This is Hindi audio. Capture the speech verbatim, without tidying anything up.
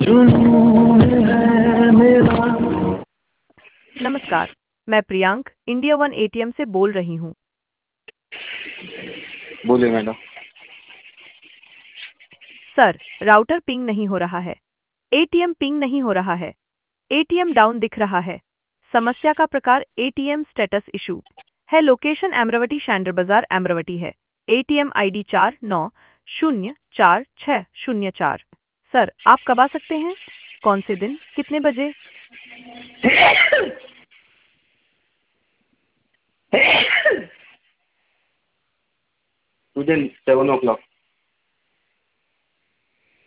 जुनून है मेरा। नमस्कार, मैं प्रियांक इंडिया वन एटीएम से बोल रही हूँ। बोलिए मैडम। सर, राउटर पिंग नहीं हो रहा है, एटीएम पिंग नहीं हो रहा है, एटीएम डाउन दिख रहा है। समस्या का प्रकार एटीएम स्टेटस इशू है। लोकेशन अमरावती शैंडर बाजार अमरावती है। एटीएम आईडी चार नौ शून्य चार छः शून्य चार। सर, आप कब आ सकते हैं? कौन से दिन, कितने बजे? टुडे सेवन ओ क्लॉक।